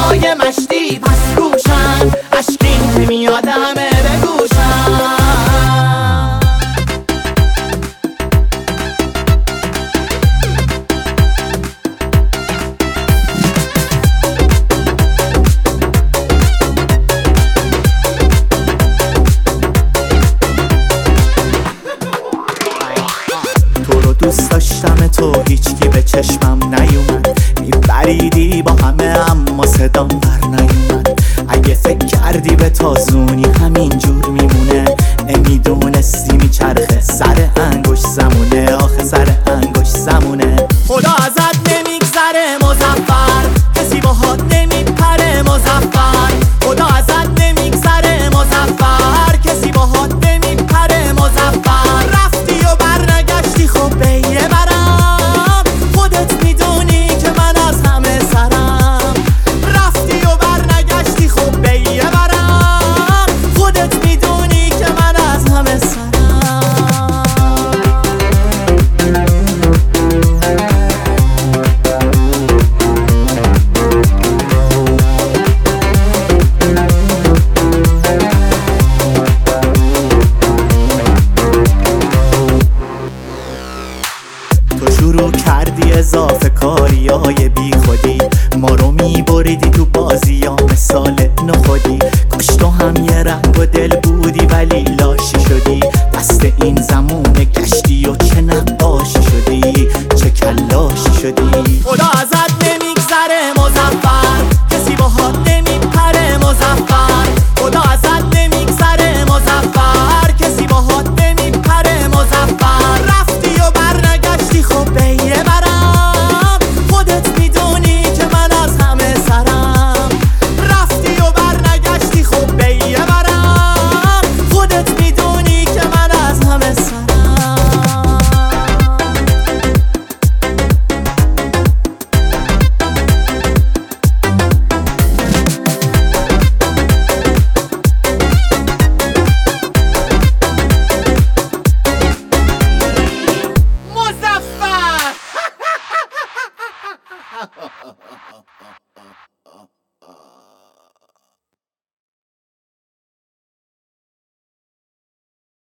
صدای مشتی پس روشن، اشکین که میاد همه بگوشن. تو رو دوست داشتم تو هیچکی به چشمم نیومد، میبریدی با همه اما صدام بر نیومد. اگه فکر کردی به تازونی همینجور میمونه، نمیدونستی میچرخه سر انگوش زمونه، آخه سر انگوش زمونه. خدا ازت نمیگذره مظفر، کسی باهات نمیپره مظفر. خدا ازت نمیگذره مظفر، کسی باهات نمیپره مظفر. رفتی و برنگشتی خب به یه برم، خودت میدونی که من از همه سرم. رفتی و برنگشتی خب به یه برم، خودت میدونی که من از همه سرم. تو شروع کردی اضافه کاریای بی خودی، ما رو میبریدی تو بازی یا مثال نخودی. کاش تو هم یه رنگ و دل بودی ولی لاشی شدی، دست این زمان